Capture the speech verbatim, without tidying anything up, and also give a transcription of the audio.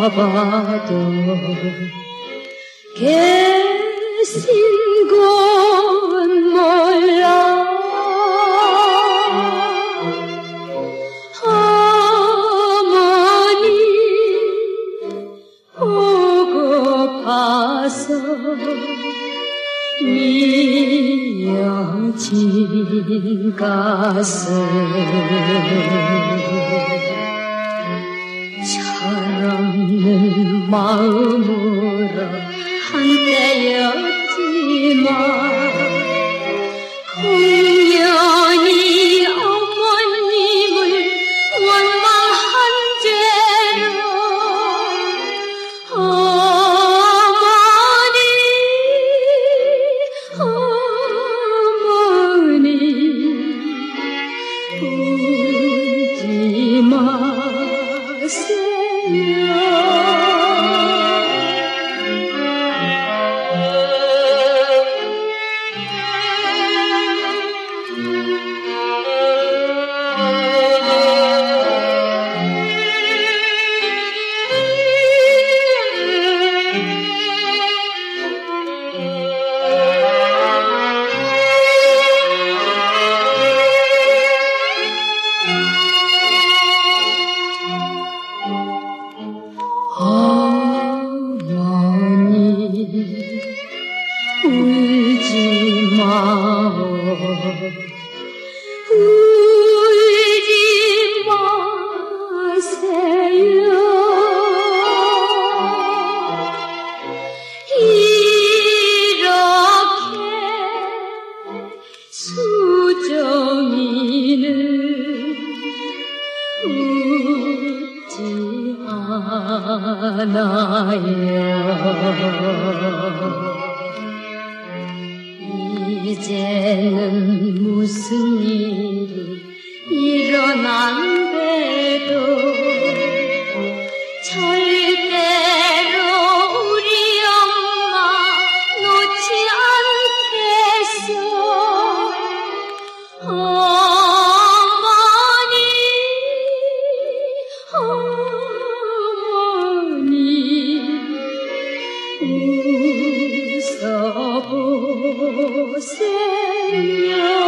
가봐도 계신 건 몰라. 어머니 보고파서 미어진 가슴 철없는 마음으로 한때였지만 공연히 어머님을 원망한 죄로 어머니 어머니 울지 마세요. 울지 마오 울지 마세요. 이렇게 수정이는 웃지 않아요. 이제는 무슨 일이 일어난대도 절대로 우리 엄마 놓지 않겠어. 어머니 어머니 웃어보세요.